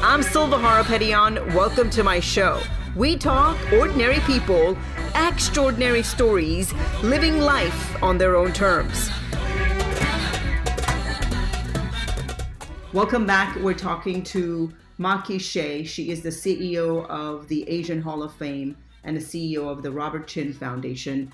I'm Silva Harapetian. Welcome to my show. We talk ordinary people, extraordinary stories, living life on their own terms. Welcome back. We're talking to Maki Shea. She is the CEO of the Asian Hall of Fame and the CEO of the Robert Chin Foundation.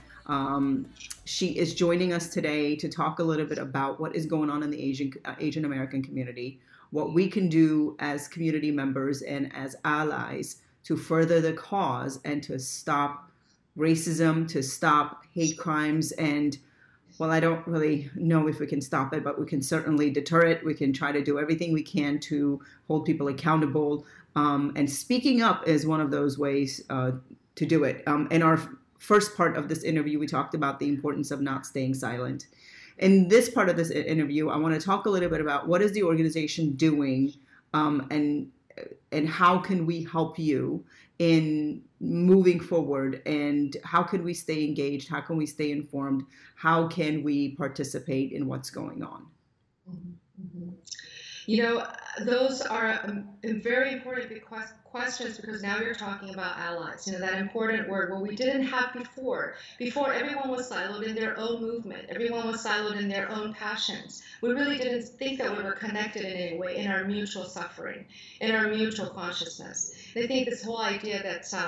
She is joining us today to talk a little bit about what is going on in the Asian American community, what we can do as community members and as allies to further the cause and to stop racism, to stop hate crimes. And well, I don't really know if we can stop it, but we can certainly deter it. We can try to do everything we can to hold people accountable. And speaking up is one of those ways to do it. In our first part of this interview, we talked about the importance of not staying silent. In this part of this interview, I want to talk a little bit about what is the organization doing and how can we help you in moving forward, and how can we stay engaged, how can we stay informed, how can we participate in what's going on. Mm-hmm. You know, those are very important big questions, because now you're talking about allies, you know, that important word, what we didn't have before. Before, everyone was siloed in their own movement. Everyone was siloed in their own passions. We really didn't think that we were connected in any way in our mutual suffering, in our mutual consciousness. And I think this whole idea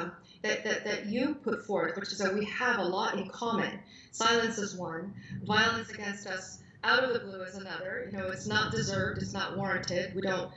that you put forth, which is that we have a lot in common. Silence is one. Violence against us out of the blue is another. You know, it's not deserved, it's not warranted.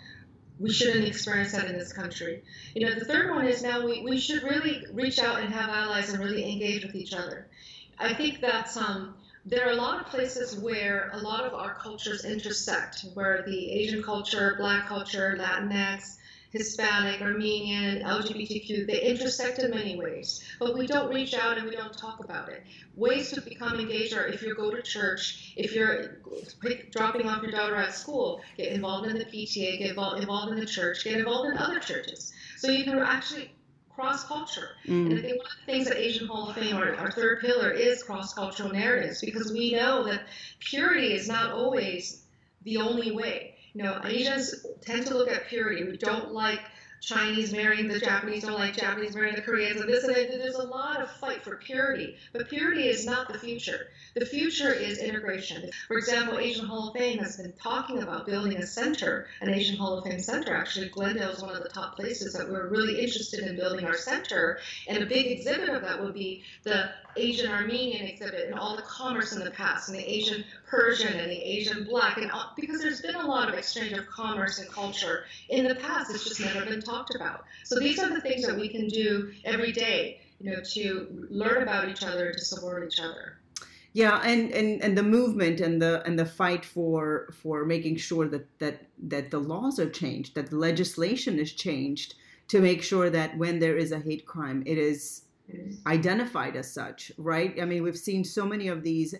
We shouldn't experience that in this country. You know, the third one is now we should really reach out and have allies and really engage with each other. I think that there are a lot of places where a lot of our cultures intersect, where the Asian culture, Black culture, Latinx, Hispanic, Armenian, LGBTQ, they intersect in many ways, but we don't reach out and we don't talk about it. Ways to become engaged are if you go to church, if you're dropping off your daughter at school, get involved in the PTA, get involved in the church, get involved in other churches. So you can actually cross-culture. And I think one of the things that Asian Hall of Fame, our third pillar, is cross-cultural narratives, because we know that purity is not always the only way. You know, Asians tend to look at purity. We don't like Chinese marrying the Japanese, don't like Japanese marrying the Koreans, and this and that. There's a lot of fight for purity, but purity is not the future. The future is integration. For example, Asian Hall of Fame has been talking about building a center, an Asian Hall of Fame center. Actually, Glendale is one of the top places that we're really interested in building our center, and a big exhibit of that would be the Asian Armenian exhibit and all the commerce in the past, and the Asian Persian and the Asian Black, and all, because there's been a lot of exchange of commerce and culture in the past. It's just never been talked about. So these are the things that we can do every day, you know, to learn about each other, to support each other. Yeah, and the movement and the fight for making sure that the laws are changed, that the legislation is changed to make sure that when there is a hate crime, it is identified as such, right? I mean, we've seen so many of these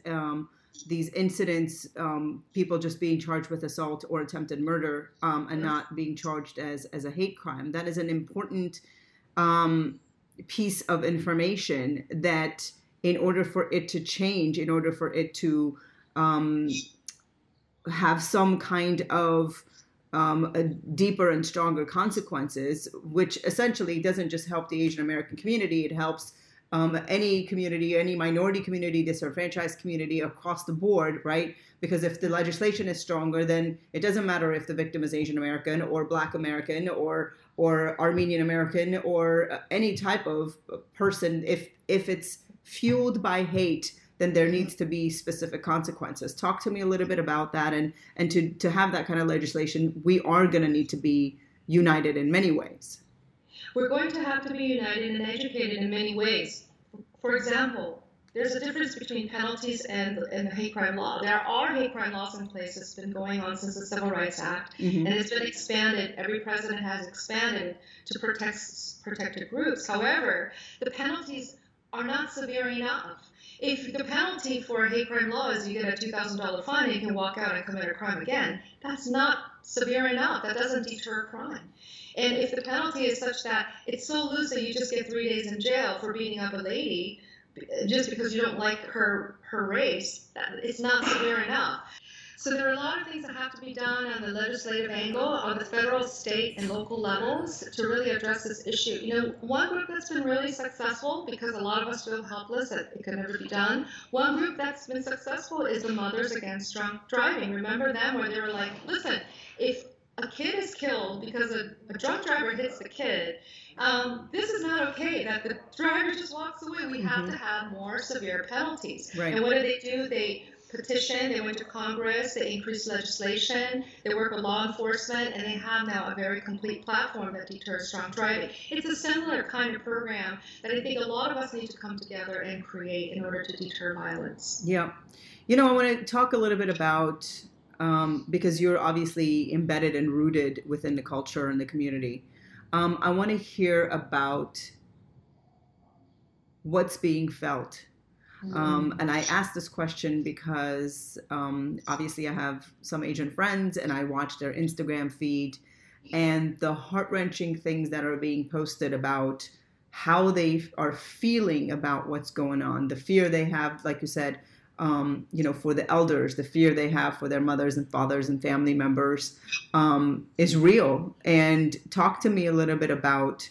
incidents, people just being charged with assault or attempted murder and not being charged as a hate crime. That is an important piece of information that, in order for it to change, in order for it to have some kind of a deeper and stronger consequences, which essentially doesn't just help the Asian American community, it helps any community, any minority community, disenfranchised community across the board, right? Because if the legislation is stronger, then it doesn't matter if the victim is Asian American or Black American or Armenian American or any type of person. If it's fueled by hate, then there needs to be specific consequences. Talk to me a little bit about that, and to have that kind of legislation, we are going to need to be united in many ways. We're going to have to be united and educated in many ways. For example, there's a difference between penalties and the hate crime law. There are hate crime laws in place. It's been going on since the Civil Rights Act, and it's been expanded. Every president has expanded to protect protected groups. However, the penalties are not severe enough. If the penalty for a hate crime law is you get a $2,000 fine and you can walk out and commit a crime again, that's not severe enough. That doesn't deter crime. And if the penalty is such that it's so loose that you just get 3 days in jail for beating up a lady just because you don't like her race, it's not severe enough. So there are a lot of things that have to be done on the legislative angle, on the federal, state, and local levels to really address this issue. You know, one group that's been really successful, because a lot of us feel helpless that it can never be done, one group that's been successful is the Mothers Against Drunk Driving. Remember them, where they were like, listen, if a kid is killed because a drunk driver hits the kid, this is not okay that the driver just walks away. We have to have more severe penalties. Right. And what do? They petition, they went to Congress, they increased legislation, they work with law enforcement, and they have now a very complete platform that deters drunk driving. It's a similar kind of program that I think a lot of us need to come together and create in order to deter violence. Yeah. You know, I want to talk a little bit about, because you're obviously embedded and rooted within the culture and the community. I want to hear about what's being felt. And I asked this question because obviously I have some Asian friends and I watch their Instagram feed, and the heart-wrenching things that are being posted about how they are feeling about what's going on, the fear they have, like you said, you know, for the elders, the fear they have for their mothers and fathers and family members is real. And talk to me a little bit about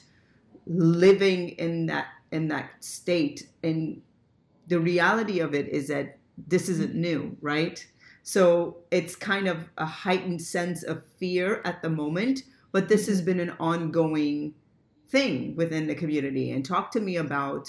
living in that state. And the reality of it is that this isn't new, right? So it's kind of a heightened sense of fear at the moment, but this has been an ongoing thing within the community. And talk to me about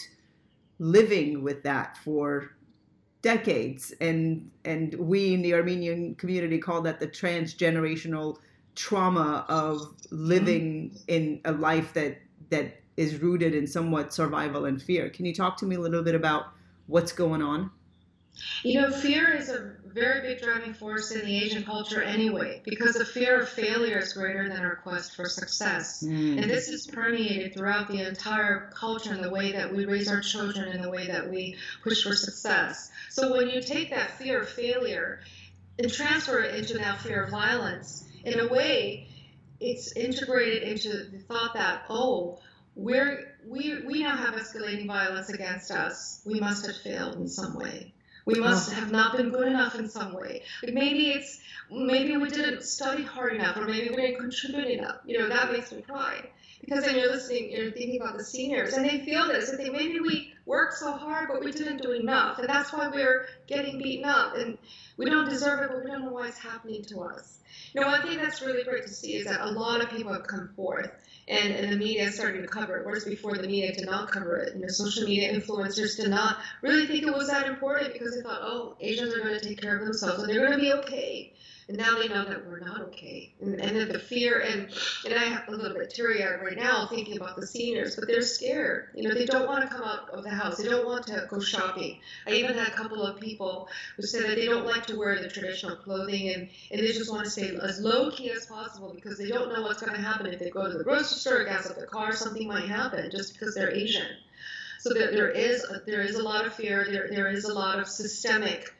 living with that for decades. And we in the Armenian community call that the transgenerational trauma of living in a life that is rooted in somewhat survival and fear. Can you talk to me a little bit about what's going on? You know, fear is a very big driving force in the Asian culture anyway, because the fear of failure is greater than our quest for success. And this is permeated throughout the entire culture in the way that we raise our children, in the way that we push for success. So when you take that fear of failure and transfer it into now fear of violence, in a way, it's integrated into the thought that, oh, we now have escalating violence against us. We must have failed in some way. We must have not been good enough in some way. Like maybe we didn't study hard enough, or maybe we didn't contribute enough. You know, that makes me cry. Because then you're listening, you're thinking about the seniors, and they feel this, and they maybe we worked so hard, but we didn't do enough, and that's why we're getting beaten up, and we don't deserve it, but we don't know why it's happening to us. You know, one thing that's really great to see is that a lot of people have come forth, and the media is starting to cover it, whereas before the media did not cover it. You know, social media influencers did not really think it was that important, because they thought, oh, Asians are going to take care of themselves, and they're going to be okay. And now they know that we're not okay. And that the fear, and I have a little bit teary-eyed right now thinking about the seniors, but they're scared. You know, they don't want to come out of the house. They don't want to go shopping. I even had a couple of people who said that they don't like to wear the traditional clothing, and they just want to stay as low-key as possible, because they don't know what's going to happen if they go to the grocery store, gas up their car, something might happen just because they're Asian. So there is a lot of fear. There is a lot of systemic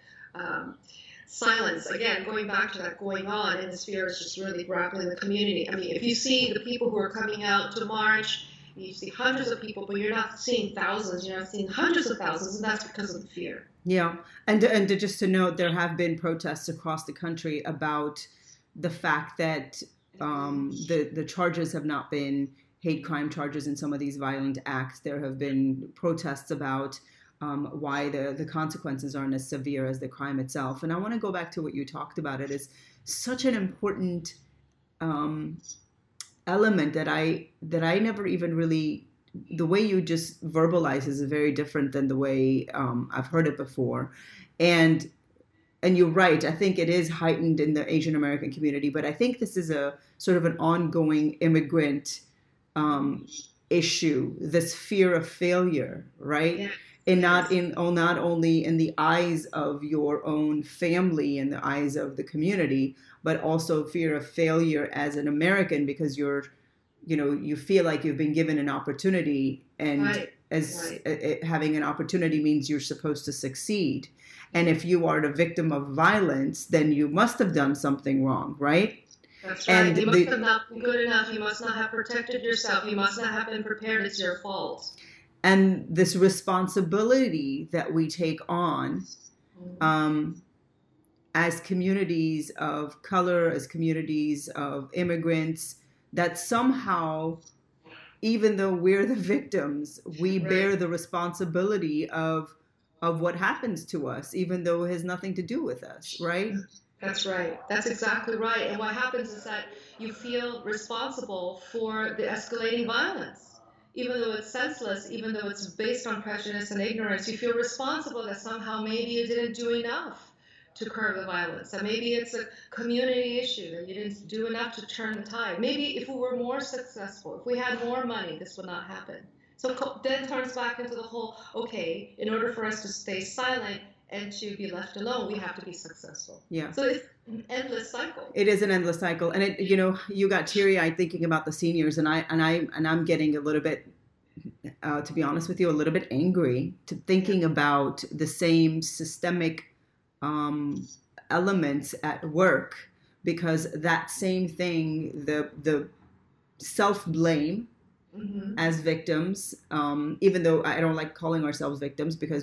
silence. Again, going back to that going on, and this fear is just really grappling the community. I mean, if you see the people who are coming out to march, you see hundreds of people, but you're not seeing thousands, you're not seeing hundreds of thousands, and that's because of the fear. Yeah, and just to note, there have been protests across the country about the fact that the charges have not been hate crime charges in some of these violent acts. There have been protests about why the consequences aren't as severe as the crime itself. And I want to go back to what you talked about. It is such an important element that I never even really, the way you just verbalize is very different than the way I've heard it before. And you're right. I think it is heightened in the Asian American community, but I think this is a sort of an ongoing immigrant issue, this fear of failure, right? Yeah. And not only in the eyes of your own family and the eyes of the community, but also fear of failure as an American, because you feel like you've been given an opportunity, and having an opportunity means you're supposed to succeed. And if you are the victim of violence, then you must have done something wrong, right? That's right. And you must have not been good enough. You must not have protected yourself. You must not have been prepared. It's your fault. And this responsibility that we take on as communities of color, as communities of immigrants, that somehow, even though we're the victims, we bear the responsibility of what happens to us, even though it has nothing to do with us, right? That's right. That's exactly right. And what happens is that you feel responsible for the escalating violence. Even though it's senseless, even though it's based on prejudice and ignorance, you feel responsible that somehow maybe you didn't do enough to curb the violence. That maybe it's a community issue, that you didn't do enough to turn the tide. Maybe if we were more successful, if we had more money, this would not happen. So then turns back into the whole, okay, in order for us to stay silent and to be left alone, we have to be successful. Yeah. So it's an endless cycle. It is an endless cycle, and it, you got teary-eyed thinking about the seniors, and I'm getting a little bit, to be honest with you, a little bit angry to thinking about the same systemic elements at work, because that same thing, the self-blame as victims, even though I don't like calling ourselves victims, because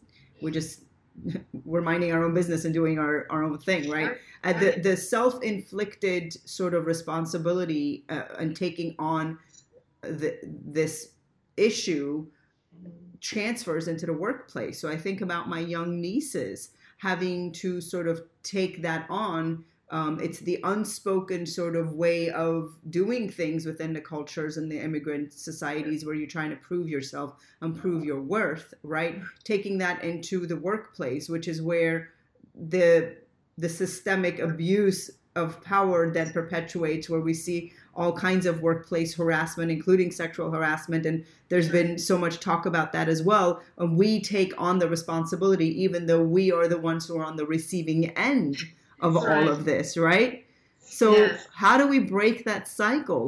we're minding our own business and doing our own thing, right? The self-inflicted sort of responsibility and taking on this issue transfers into the workplace. So I think about my young nieces having to sort of take that on. It's the unspoken sort of way of doing things within the cultures and the immigrant societies where you're trying to prove yourself and prove your worth, right? Taking that into the workplace, which is where the systemic abuse of power then perpetuates, where we see all kinds of workplace harassment, including sexual harassment. And there's been so much talk about that as well. And we take on the responsibility, even though we are the ones who are on the receiving end of all of this, right? So how do we break that cycle?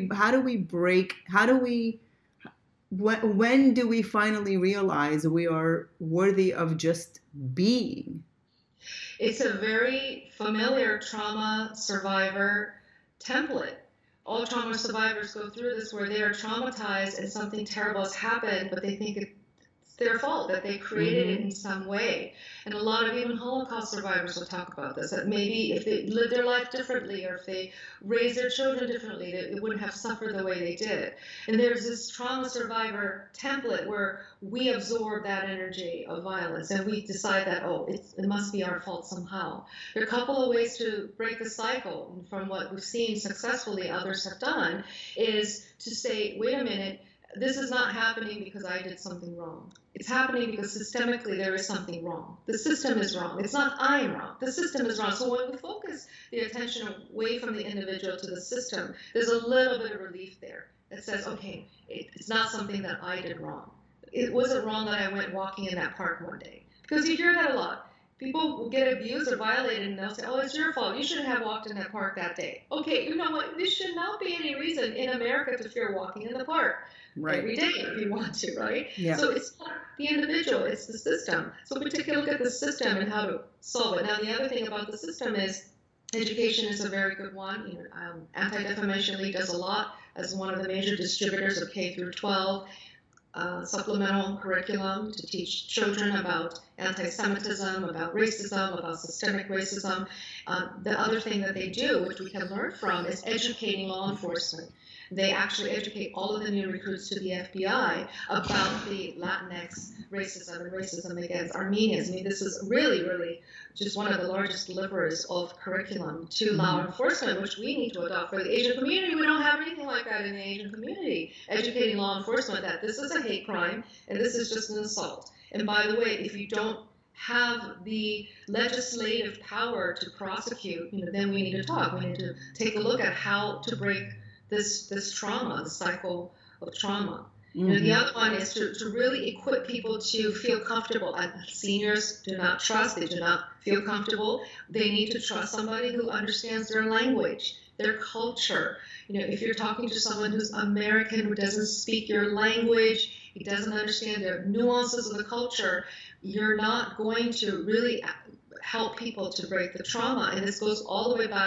When do we finally realize we are worthy of just being? It's a very familiar trauma survivor template. All trauma survivors go through this, where they are traumatized and something terrible has happened, but they think it's their fault, that they created it in some way. And a lot of even Holocaust survivors will talk about this, that maybe if they lived their life differently, or if they raised their children differently, they wouldn't have suffered the way they did. And there's this trauma survivor template where we absorb that energy of violence and we decide that, oh, it must be our fault somehow. There are a couple of ways to break the cycle. From what we've seen successfully others have done, is to say, wait a minute, this is not happening because I did something wrong. It's happening because systemically there is something wrong. The system is wrong. It's not I'm wrong. The system is wrong. So when we focus the attention away from the individual to the system, there's a little bit of relief there that says, okay, it's not something that I did wrong. It wasn't wrong that I went walking in that park one day. Because you hear that a lot. People will get abused or violated and they'll say, oh, it's your fault. You shouldn't have walked in that park that day. Okay, you know what? There should not be any reason in America to fear walking in the park every day if you want to, right? Yeah. So it's not the individual, it's the system. So we take a look at the system and how to solve it. Now, the other thing about the system is education is a very good one. You know, Anti-Defamation League does a lot as one of the major distributors of K through 12. Supplemental curriculum to teach children about anti-Semitism, about racism, about systemic racism. The other thing that they do, which we can learn from, is educating law enforcement. They actually educate all of the new recruits to the FBI about the Latinx racism and racism against Armenians. I mean, this is really, really just one of the largest deliverers of curriculum to law enforcement, which we need to adopt for the Asian community. We don't have anything like that in the Asian community. Educating law enforcement that this is a hate crime and this is just an assault. And by the way, if you don't have the legislative power to prosecute, then we need to talk. We need to take a look at how to break this trauma, the cycle of trauma. The other one is to really equip people to feel comfortable. Seniors do not trust, they do not feel comfortable. They need to trust somebody who understands their language, their culture. If you're talking to someone who's American, who doesn't speak your language, he doesn't understand the nuances of the culture, you're not going to really help people to break the trauma. And this goes all the way back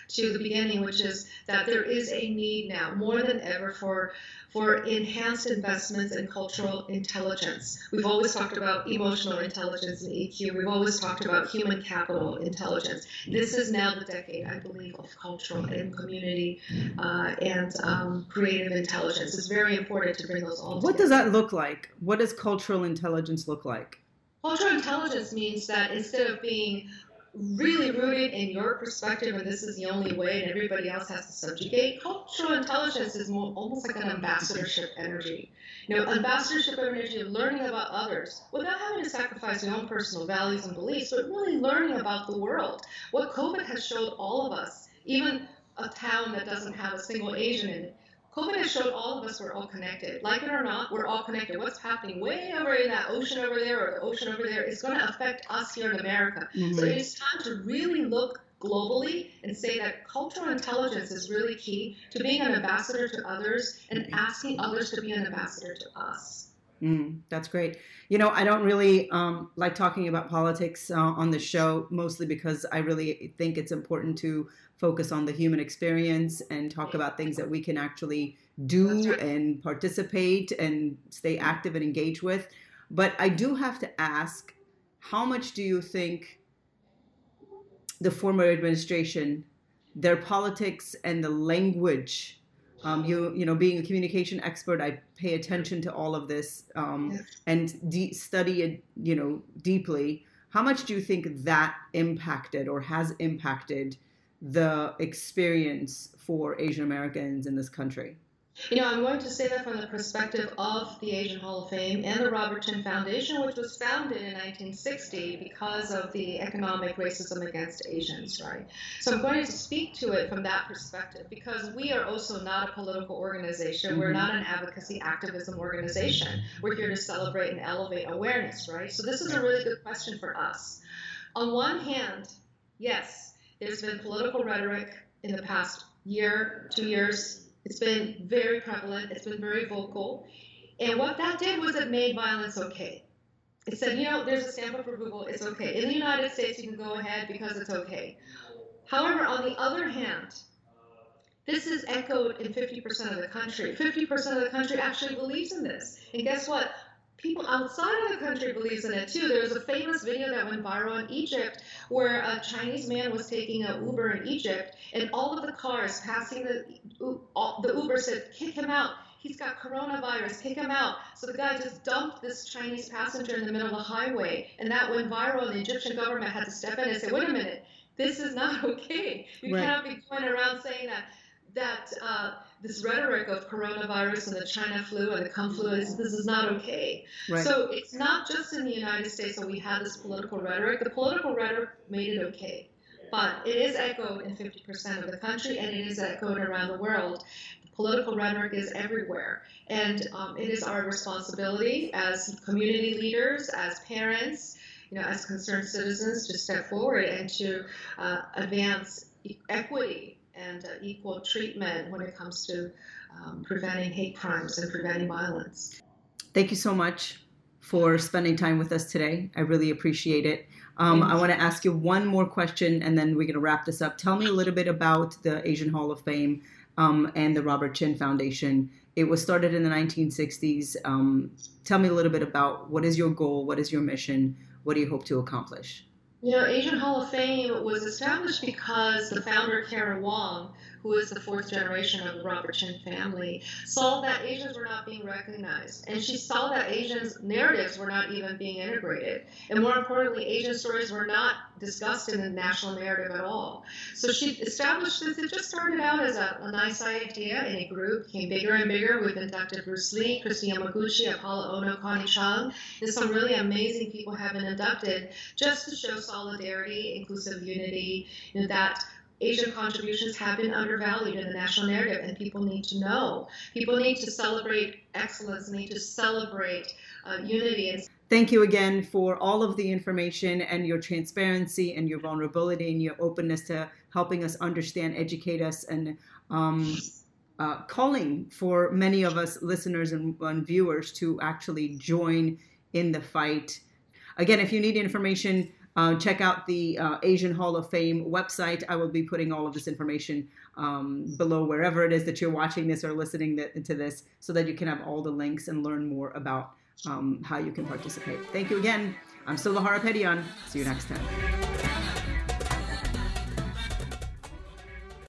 to the beginning, which is that there is a need now more than ever for enhanced investments in cultural intelligence. We've always talked about emotional intelligence and EQ. We've always talked about human capital intelligence. This is now the decade, I believe, of cultural and community and creative intelligence. It's very important to bring those all together. What does that look like? What does cultural intelligence look like? Cultural intelligence means that instead of being really rooted in your perspective and this is the only way and everybody else has to subjugate, cultural intelligence is almost like an ambassadorship energy. Ambassadorship energy of learning about others without having to sacrifice your own personal values and beliefs, but really learning about the world. What COVID has showed all of us, even a town that doesn't have a single Asian in it, COVID has showed all of us we're all connected. Like it or not, we're all connected. What's happening way over in that ocean over there or the ocean over there is going to affect us here in America. Mm-hmm. So it's time to really look globally and say that cultural intelligence is really key to being an ambassador to others and asking others to be an ambassador to us. That's great. I don't really like talking about politics on the show, mostly because I really think it's important to focus on the human experience and talk about things that we can actually do and participate and stay active and engage with. But I do have to ask, how much do you think the former administration, their politics and the language, being a communication expert, I pay attention to all of this and study it, deeply. How much do you think that impacted or has impacted the experience for Asian Americans in this country? I'm going to say that from the perspective of the Asian Hall of Fame and the Robert Chin Foundation, which was founded in 1960 because of the economic racism against Asians, right? So I'm going to speak to it from that perspective because we are also not a political organization. Mm-hmm. We're not an advocacy activism organization. We're here to celebrate and elevate awareness, right? So this is a really good question for us. On one hand, yes, there's been political rhetoric in the past year, 2 years. It's been very prevalent. It's been very vocal. And what that did was it made violence okay. It said, there's a stamp of approval. It's okay. In the United States, you can go ahead because it's okay. However, on the other hand, this is echoed in 50% of the country. 50% of the country actually believes in this. And guess what? People outside of the country believes in it too. There was a famous video that went viral in Egypt where a Chinese man was taking an Uber in Egypt, and all of the cars passing the Uber said, "Kick him out. He's got coronavirus. Kick him out." So the guy just dumped this Chinese passenger in the middle of the highway, and that went viral. And the Egyptian government had to step in and say, "Wait a minute, this is not okay. We cannot be going around saying that this rhetoric of coronavirus and the China flu and the Kung flu, this is not okay." Right. So it's not just in the United States that we have this political rhetoric. The political rhetoric made it okay, but it is echoed in 50% of the country, and it is echoed around the world. The political rhetoric is everywhere, and it is our responsibility as community leaders, as parents, as concerned citizens, to step forward and to advance equity and equal treatment when it comes to preventing hate crimes and preventing violence. Thank you so much for spending time with us today. I really appreciate it. I want to ask you one more question, and then we're going to wrap this up. Tell me a little bit about the Asian Hall of Fame and the Robert Chin Foundation. It was started in the 1960s. Tell me a little bit about what is your goal, what is your mission, what do you hope to accomplish? Asian Hall of Fame was established because the founder, Karen Wong, who is the fourth generation of the Robert Chin family, saw that Asians were not being recognized. And she saw that Asians' narratives were not even being integrated. And more importantly, Asian stories were not discussed in the national narrative at all. So she established this. It just started out as a nice idea, and it grew, became bigger and bigger. We've inducted Bruce Lee, Christy Yamaguchi, Apollo Ono, Connie Chung, and some really amazing people have been inducted just to show solidarity, inclusive unity, that Asian contributions have been undervalued in the national narrative, and people need to know. People need to celebrate excellence, need to celebrate unity. Thank you again for all of the information and your transparency and your vulnerability and your openness to helping us understand, educate us, and calling for many of us listeners and viewers to actually join in the fight. Again, if you need information Check out the Asian Hall of Fame website. I will be putting all of this information below wherever it is that you're watching this or listening to this, so that you can have all the links and learn more about how you can participate. Thank you again. I'm still Lahara Pedian. See you next time.